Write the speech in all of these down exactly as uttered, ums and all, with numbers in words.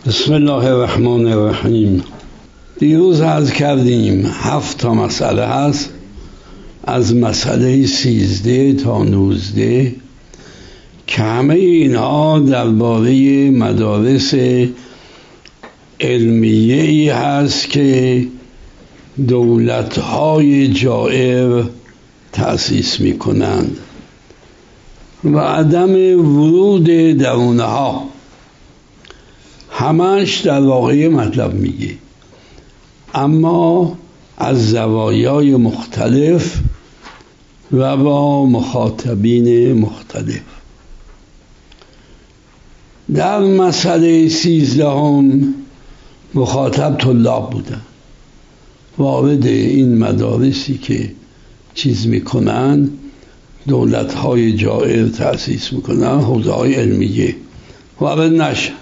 بسم الله الرحمن الرحیم. دیروز عرض کردیم هفت تا مسئله هست، از مسئله سیزده تا نوزده که همه اینها درباره مدارس علمیه ای هست که دولت‌های جائر تأسیس می کنند و عدم ورود در اونها همش در واقع مطلب میگه، اما از زوایای مختلف و با مخاطبین مختلف. در مسئله سیزدهم مخاطب طلاب بودن، وارد این مدارسی که چیز میکنن دولت‌های جائر تأسیس میکنن حوزه های علمیه وارد نشن.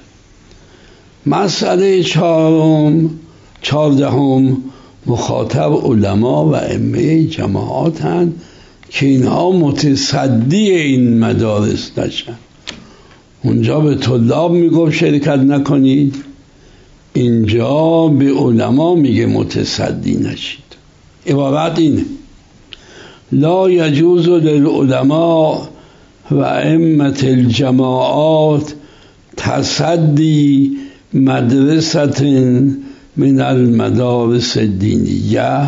مسئله چهارم چهاردهم مخاطب علما و ائمه جماعات هستند که اینها متصدی این مدارس نشن. اونجا به طلاب میگه شرکت نکنید، اینجا به علما میگه متصدی نشید. عبارت اینه: لا یجوز للعلماء و ائمه الجماعات تصدی مدرسة من المدارس الدینیه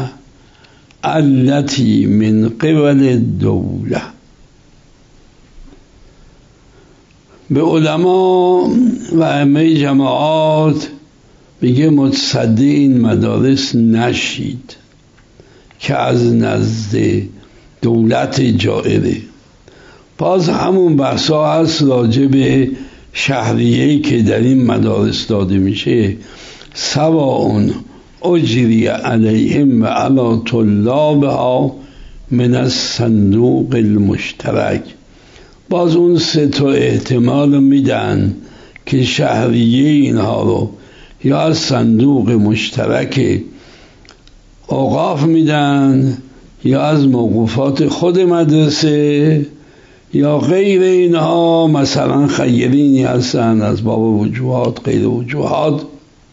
التي من قبل الدوله. به علما و ائمه جماعات میگه متصدی این مدارس نشید که از نزد دولت جائره. باز همون بحثا هست راجع به شهریه‌ای که در این مدارس داده میشه، سواء اجری علیهم و علی طلابها من الصندوق المشترک. باز اون سه تا احتمال میدن که شهریه اینها رو یا از صندوق مشترک اوقاف میدن یا از موقوفات خود مدرسه یا غیر اینها، مثلا خیرینی هستن از باب وجوهات غیر وجوهات.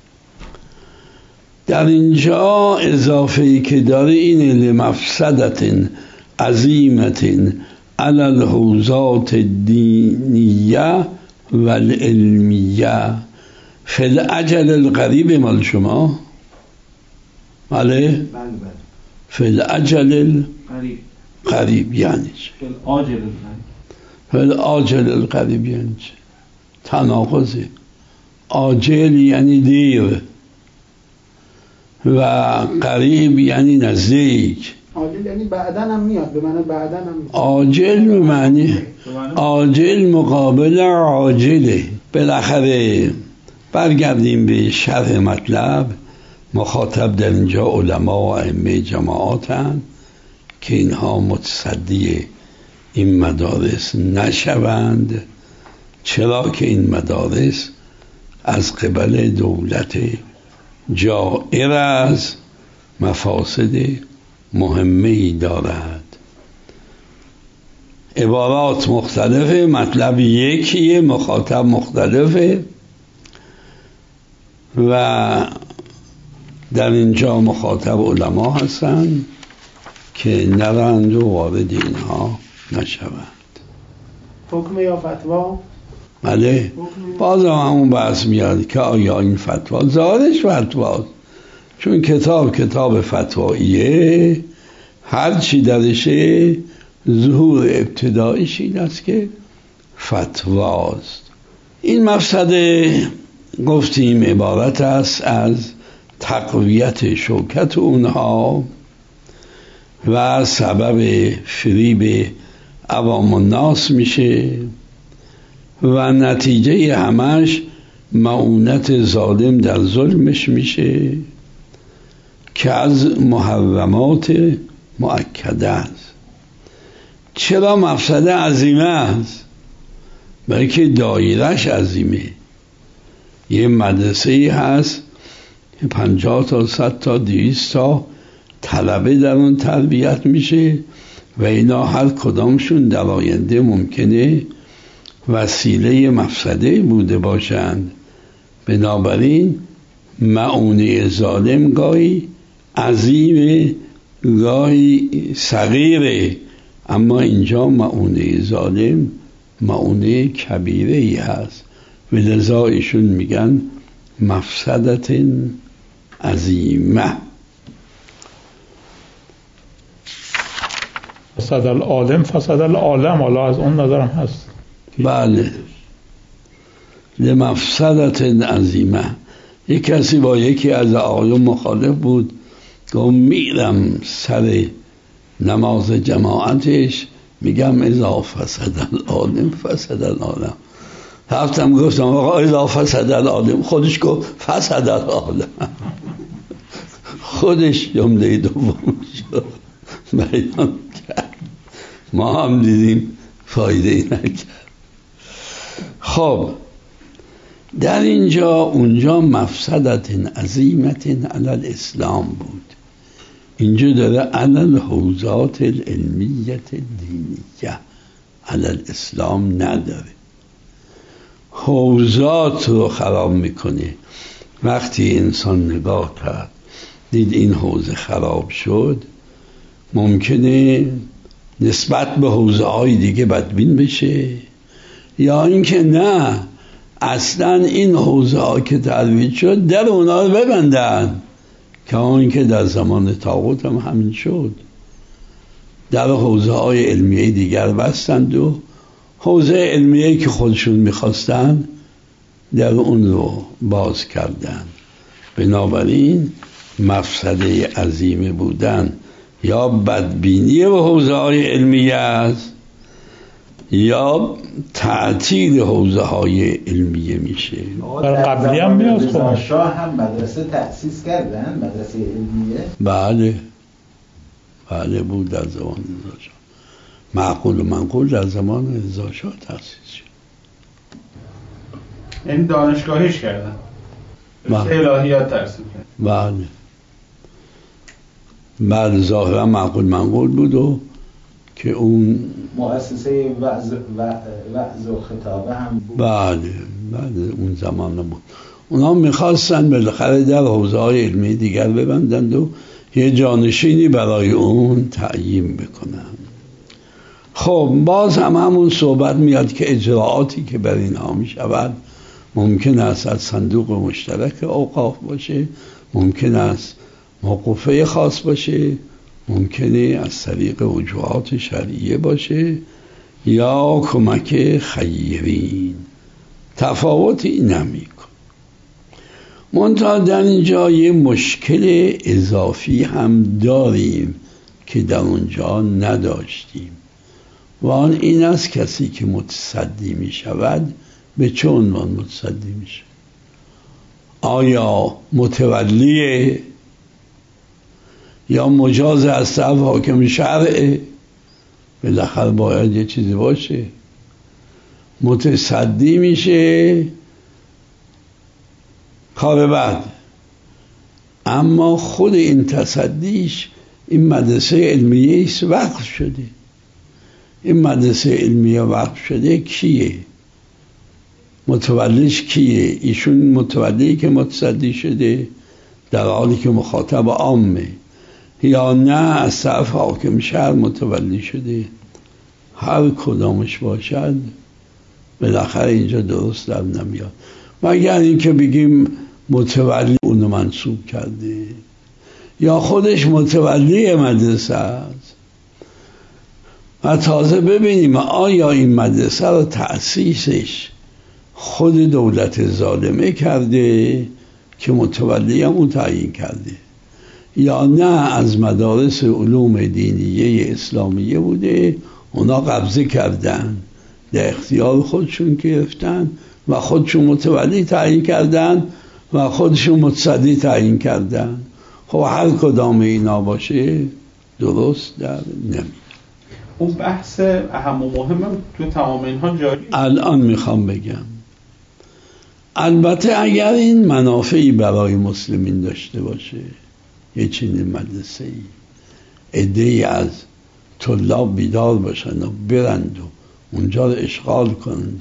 در اینجا اضافه‌ای که داره اینه: لمفسدت عظیمت علی الحوزات الدینیه و العلمیه فی الاجل القریب. مال شما بله؟ فی الاجل القریب یعنی چه؟ فی الاجل القریب. فی الاجل القریب یعنی چه؟ تناقضه. عاجل یعنی دیر و قریب یعنی نزدیک. عاجل یعنی بعدن هم میاد، به معنی بعدن هم میاد. عاجل به معنی عاجل مقابل عاجله. بالاخره برگردیم به شرح مطلب. مخاطب در اینجا علما و ائمه جماعات هستند که اینها متصدی این مدارس نشوند، چرا که این مدارس از قبل دولت جائر از مفاسد مهمه‌ای دارد. عبارات مختلفه، مطلب یکیه، مخاطب مختلفه و در اینجا مخاطب علما هستند که نرند و وارد اینها نشوند. حکم یا فتوا؟ بله، باز هم همون بحث میاد که آیا این فتوا ظاهرش فتواست، چون کتاب کتاب فتواییه، هر چی درشه ظهور ابتداییش این است که فتواست. این مفسده گفتیم عبارت است از تقویت شوکت اونها و سبب فریب عوام الناس میشه و نتیجه همش معونت ظالم در ظلمش میشه که از محرمات مؤکده است. چرا مفسده عظیمه است؟ برای که دایرش عظیمه. یه مدرسه هست که پنجاه تا صد تا دویست تا طلبه در اون تربیت میشه و اینا هر کدامشون در آینده ممکنه وسیله مفسده بوده باشند بنابراین مؤونه ظالم گاهی عظیم گاهی صغیره، اما اینجا مؤونه ظالم مؤونه کبیره ای هست و لذا ایشون میگن مفسدت عظیمه. فسد العالم فسد العالم، حالا از اون نظرم هست. بله، لمفسدت عظیمه. یک کسی با یکی از آقایون مخالف بود، گفت میرم سر نماز جماعتش میگم اذا فسد العالم فسد العالم. رفتم گفتم آقا اذا فسد العالم، خودش گفت فسد العالم. خودش جمله دوم شد بیان کرد، ما هم دیدیم فایده ای نکرد. خب در اینجا اونجا مفسدت عظیمت علی الاسلام بود، اینجا داره علی الحوزات العلمیت دینیه، علی الاسلام نداره. حوزات رو خراب میکنه. وقتی انسان نگاه کرد دید این حوزه خراب شد، ممکنه نسبت به حوزه های دیگه بدبین بشه، یا اینکه نه اصلا این حوزه ها که ترویج شد در اونا رو ببندن، که اون که در زمان طاغوت هم همین شد، در حوزه های علمیه دیگر بستند و حوزه علمیه که خودشون میخواستن در اون رو باز کردن. بنابراین مفسده عظیمه بودن یا بدبینی به حوزه های علمیه است یا تعطیل حوزه های علمیه میشه. در قبلی هم میاد رضا شاه هم مدرسه تأسیس کردن، مدرسه علمیه. بله بله بود در زمان رضا شاه. معقول و منقول در زمان رضا شاه تأسیس شد. یعنی دانشگاهیش کردن، الهیات ترسیم کردن. بله بله ظاهرا معقول منقول بود و که اون مؤسسه وعظ وعظ و خطابه هم بود. بله بله اون زمان بود. اونا میخواستن بالاخره در حوزه های علمی دیگر ببندند و یه جانشینی برای اون تعیین بکنن. خب باز هم همون صحبت میاد که اجراعاتی که بر اینها میشود ممکن است از صندوق مشترک اوقاف باشه، ممکن است موقوفه خاص باشه، ممکنه از طریق وجوهات شرعیه باشه یا کمک خیرین، تفاوتی نمیکن. منتها در اینجا یه مشکل اضافی هم داریم که در اونجا نداشتیم و آن این است کسی که متصدی می شود به چه عنوان متصدی می شود؟ آیا متولیه یا مجاز از طرف حاکم شرعه؟ بالاخره باید یه چیزی باشه. متصدی میشه کار بعد، اما خود این تصدیش این مدرسه علمیه ایست وقف شده. این مدرسه علمیه وقف شده کیه؟ متولیش کیه؟ ایشون متولی که متصدی شده در حالی که مخاطب عامه، یا نه از طرف حاکم شهر متولی شده؟ هر کدامش باشد بالاخره اینجا درست در نمیاد، مگر اینکه بگیم متولی اونو منصوب کرده یا خودش متولی مدرسه است. و تازه ببینیم آیا این مدرسه رو تأسیسش خود دولت ظالمه کرده که متولی هم اون تعیین کرده، یا نه از مدارس علوم دینیه اسلامیه بوده، اونا قبضه کردن، در اختیار خودشون گرفتن و خودشون متولی تعیین کردن و خودشون متصدی تعیین کردن. خب هر کدام اینا باشه درست در نمیاد. اون بحث اهم و مهمم تو تمام اینها جاری. الان میخوام بگم البته اگر این منافعی برای مسلمین داشته باشه، یه چنین مدرسه ای عده‌ای از طلاب بیدار باشن و برند و اونجا رو اشغال کنند و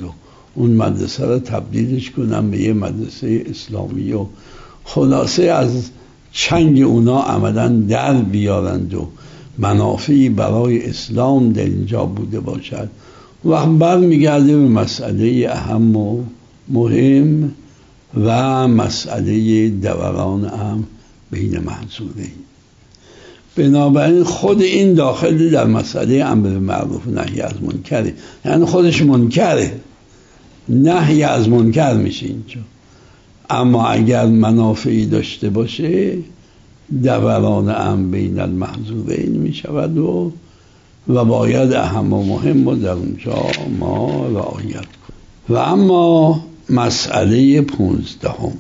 اون مدرسه رو تبدیلش کنن به یه مدرسه اسلامی و خلاصه از چنگ اونا عملاً در بیارند و منافعی برای اسلام در اینجا بوده باشد. وقت برمیگرده به مسئله اهم و مهم و مسئله دوران امر بین محظورین. بنابراین خود این داخل در مسئله امر معروف و نهی از منکره، یعنی خودش منکره، نهی از منکر میشه اینجا. اما اگر منافعی داشته باشه دوران امر بین المحظورین میشود و و باید اهم و مهم رو در اونجا ما رعایت کنیم. و اما مسئله پونزدهم،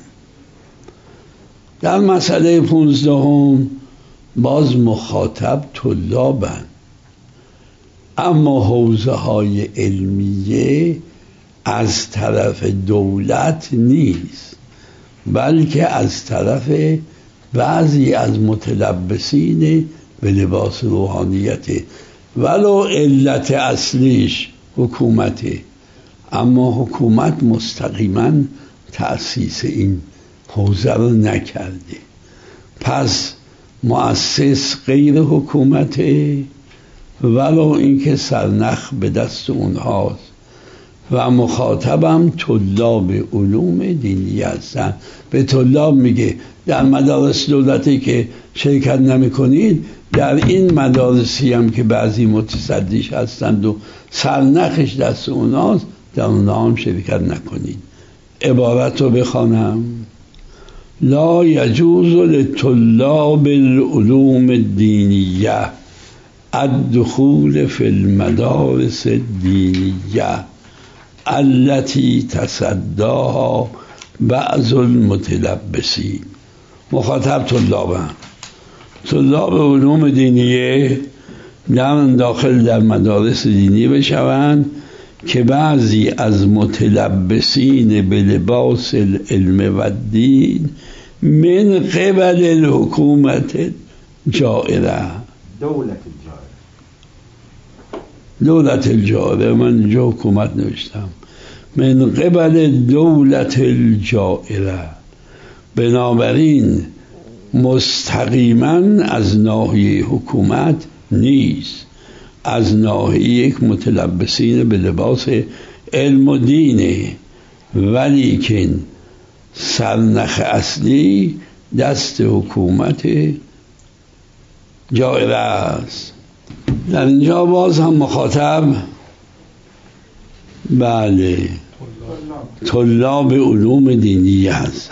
در مسئله پونزدهم باز مخاطب طلابن، اما حوزه های علمیه از طرف دولت نیست، بلکه از طرف بعضی از متلبسین به لباس روحانیته، ولو علت اصلیش حکومته، اما حکومت مستقیما تأسیس این حوزه رو نکرده. پس مؤسس غیر حکومته، ولو اینکه سرنخ به دست اونهاست و مخاطبم طلاب علوم دینی هستن. به طلاب میگه در مدارس دولتی که شرکت نمی کنید، در این مدارسی هم که بعضی متصدیش هستند و سرنخش دست اوناست، در اونها هم شرکت نکنید. عبارت رو بخوانم: لا یجوز لطلاب العلوم الدینیه الدخول فی المدارس الدینیه التي تصداها بعض المتلبسین. مخاطب طلابم، طلاب علوم دینیه در داخل در مدارس دینی بشوند که بعضی از متلبسین به لباس العلم و الدین من قبل الحکومت جائره، دولت الجائره، دولت الجائره، من اینجا حکومت نوشتم، من قبل دولت الجائره. بنابراین مستقیما از ناحیه حکومت نیست، از ناحیه یک متلبسین به لباس علم و دینه، ولیکن سرنخ اصلی دست حکومت جائره است. در اینجا باز هم مخاطب بله طلاب علوم دینی هستن،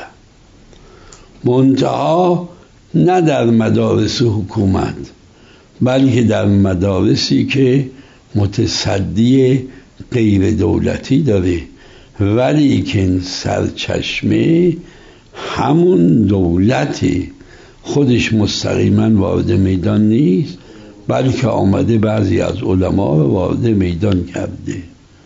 منتها نه در مدارس حکومت، بلکه در مدارسی که متصدی غیر دولتی داره، ولیکن سرچشمه همون دولتی، خودش مستقیما وارد میدان نیست، بلکه آمده بعضی از علما رو وارد میدان کرده.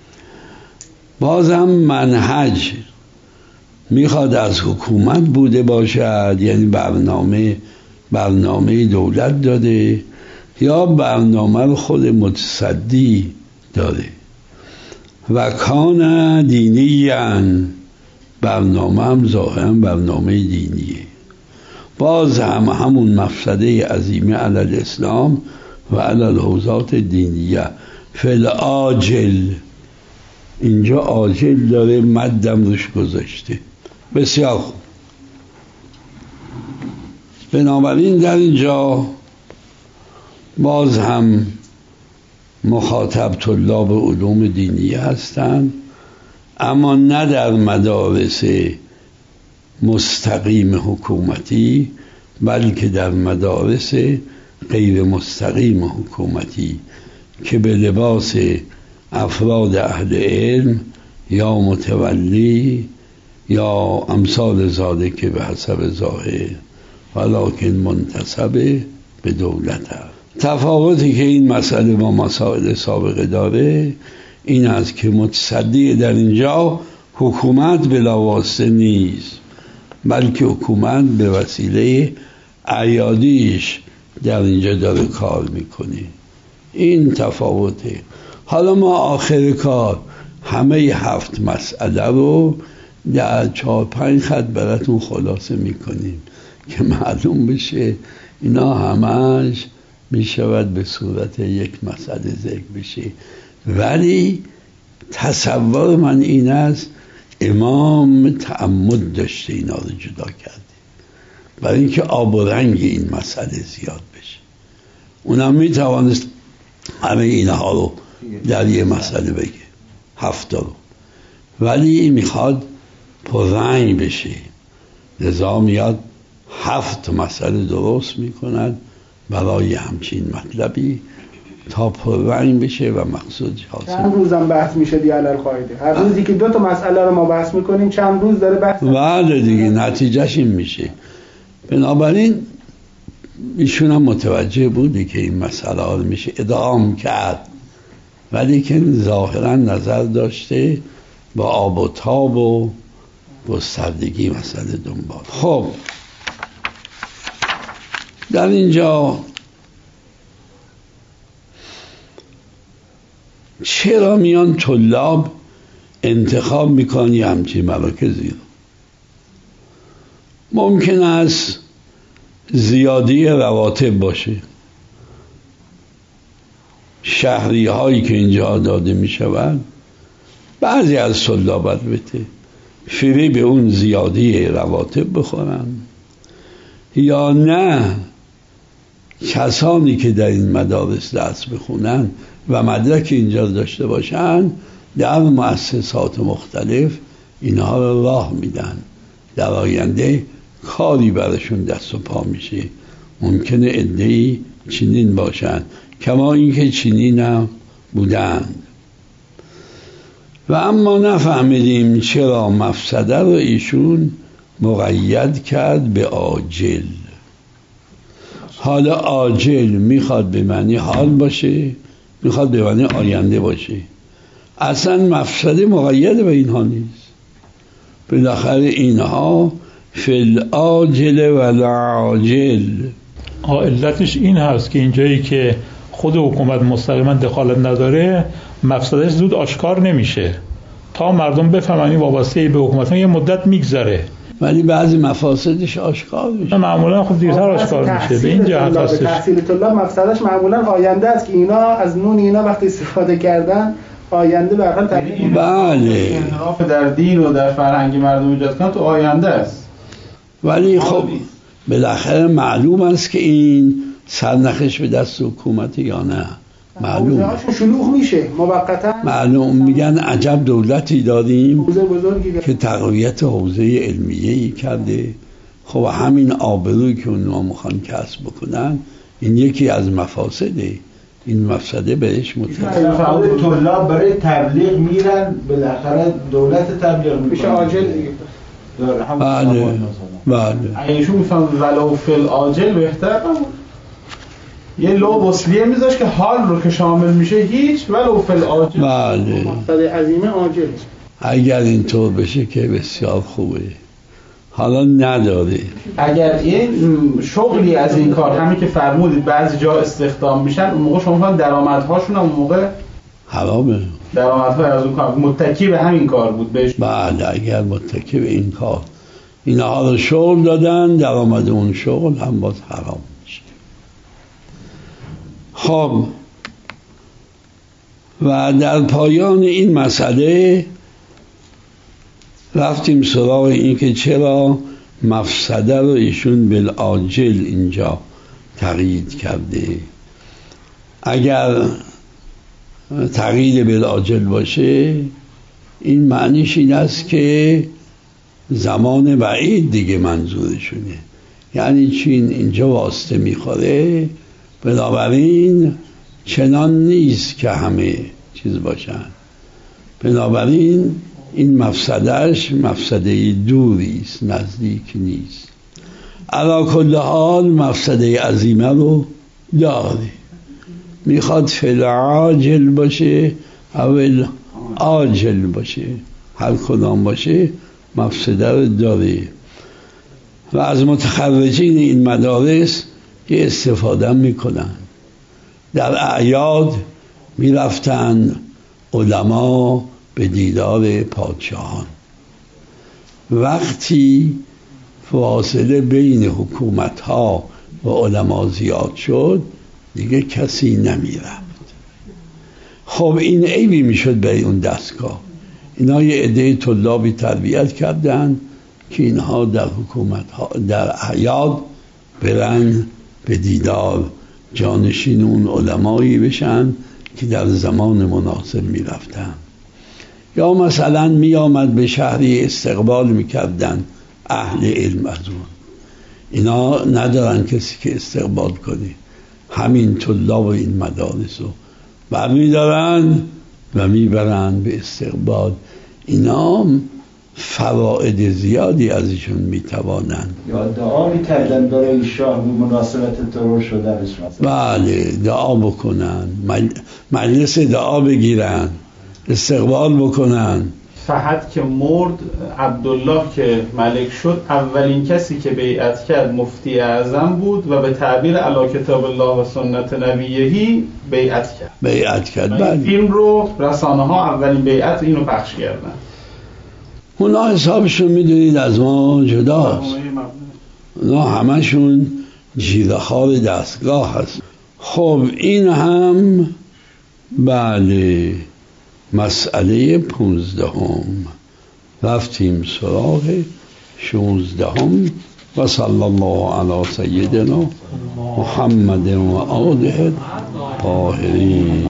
بازم منهج میخواد از حکومت بوده باشد، یعنی برنامه برنامه دولت داده، یا برنامه رو خود متصدی داره. و کان دینیان، برنامه هم ظاهرا برنامه دینیه. باز هم همون مفسده عظیمه علی الاسلام و علی الحوزات دینیه. فل آجل، اینجا آجل داره مدم روش گذاشته. بسیار خوب. بنابراین در اینجا باز هم مخاطب طلاب علوم دینی هستند، اما نه در مدارس مستقیم حکومتی، بلکه در مدارس غیر مستقیم حکومتی که به لباس افراد اهل علم یا متولی یا امثال ذالک که به حسب ظاهر ولکن منتسب به دولت هست. تفاوتی که این مسئله با مسائل سابقه داره این است که متصدی در اینجا حکومت بلاواسطه نیست، بلکه حکومت به وسیله ایادیش در اینجا داره کار میکنه. این تفاوته. حالا ما آخر کار همه هفت مسئله رو در چهار پنج خط براتون خلاصه میکنیم که معلوم بشه اینا همش میشود به صورت یک مسئله ذکر بشه. ولی تصور من این است امام تعمد داشته اینا رو جدا کرده برای اینکه آب و رنگ این مسئله زیاد بشه. اونم میتوانست همه اینها رو در یه مسئله بگه، هفت رو، ولی میخواد پررنگ بشه، لذا میاد هفت مسئله درست میکند برای همچین مطلبی تا پررنگ بشه و مقصود حاصل. چند روزم بحث میشه دیگه القاعده؟ هر روزی که دو تا مسئله رو ما بحث میکنیم چند روز داره بحث؟ بله دیگه، نتیجهش این میشه. بنابراین ایشون هم متوجه بودی که این مسئله ها رو میشه ادغام کرد، ولی که ظاهرا نظر داشته با آب و تاب و گستردگی مسئله دنبال. خب در اینجا چرا میان طلاب انتخاب میکنی همچین مراکزی رو؟ ممکن است زیادی رواتب باشه، شهری هایی که اینجا داده می شود بعضی از طلاب البته فری به اون زیادی رواتب بخورن، یا نه کسانی که در این مدارس درس بخونن و مدرک اینجا داشته باشن در مؤسسات مختلف اینها رو راه میدن، در آینده کاری برشون دست و پا میشه. ممکنه عده‌ای چنین باشن کما اینکه چنین هم بودند. و اما نفهمیدیم چرا مفسده رو ایشون مقید کرد به عاجل. حالا عاجل میخواد به معنی حال باشه، میخواد به معنی آینده باشه. اصلا مفسده مقید به اینها نیست. بالاخره اینها فی العاجل و العاجل. علتش این هست که اینجایی که خود حکومت مستقیما دخالت نداره مفسدش زود آشکار نمیشه، تا مردم بفهمن وابسته به حکومت یه مدت میگذره، ولی بعضی مفاسدش آشکار میشه. معمولا خب دیرتر آشکار میشه. به این جهت هستش تحصیل طلاب مفسدش معمولا آینده است که اینا از نون اینا وقتی استفاده کردن آینده به حال تبدیل. بله، انحراف در دین و در فرهنگ مردم ایجاد کنن تو آینده است. ولی خب بالاخره معلوم است که این سرنخش به دست حکومت یا نه. معلوم شلوغ میشه موقتا. معلوم میگن عجب دولتی داریم بزرگی که تقویت حوزه علمیه‌ای کرده. خب همین آبرویی که اونها میخوان کسب بکنن این یکی از مفاسده. این مفسده بهش متفاوته. طلاب برای تبلیغ میرن، بالاخره دولت تبلیغ میشه عاجل دیگه. بله بله. ایشون میفهم ولو فی العاجل بهتر نبود؟ یه لو وصلیه میذاش که حال رو که شامل میشه هیچ، ولو فی العاجل. بله، مقصد عظیمه عاجل. اگر اینطور بشه که بسیار خوبه. حالا نداره. اگر این شغلی از این کار همین که فرمودید بعضی جا استخدام میشن، اون موقع شما درآمدهاشون هم اون موقع حرامه. درآمدها از اون کار متکی به همین کار بود بهش. بله، اگر متکی به این کار اینها رو شغل دادن، درآمد اون شغل هم باز حرام میشه. خب و در پایان این مسئله رفتیم سراغ این که چرا مفسده رو ایشون بالعاجل اینجا تقیید کرده. اگر تقیید بالعاجل باشه این معنیش این است که زمان بعید دیگه منظورشونه، یعنی چین اینجا واسطه میخوره، بنابراین چنان نیست که همه چیز باشن. بنابراین این مفسدهش مفسده دوری است، نزدیک نیست. علی کل حال مفسده عظیمه رو داره. میخواد فی العاجل باشه او عاجل باشه، هر کدام باشه مفسده رو داره. و از متخرجین این مدارس یه استفاده میکنن. در اعیاد میرفتن علما به دیدار پادشاهان. وقتی فاصله بین حکومت ها و علما زیاد شد دیگه کسی نمیرفت. خب این عیبی میشد برای اون دستگاه. اینا یه عده طلابی تربیت کردن که اینها در حکومت ها در حیات برن به دیدار جانشین اون علمایی بشن که در زمان مناسب میرفتن. یا مثلا می آمد به شهری استقبال میکردن اهل علم از اون. اینا ندارن کسی که استقبال کنه، همین طلاب این مدارس رو برمی دارن و میبرن به استقبال. اینا فواید زیادی ازشون میتوانند. یا دعا میکردن برای شاه به مناسبت ترور شدنش. بله دعا بکنن، مجلس دعا بگیرن، استقبال بکنن. فهد که مرد، عبدالله که ملک شد، اولین کسی که بیعت کرد مفتی اعظم بود و به تعبیر علی کتاب الله و سنت نبیهی بیعت کرد. بیعت کرد. بله. این فیلم رو رسانه ها اولین بیعت اینو پخش کردن. اونا حسابشون میدونید از ما جداست. اونا همشون جیره‌خوار دستگاه هست. خب این هم بله مسئله پونزدهم. رفتیم سراغ شونزدهم. و صلی الله علی سیدنا محمد و آله الطاهرین.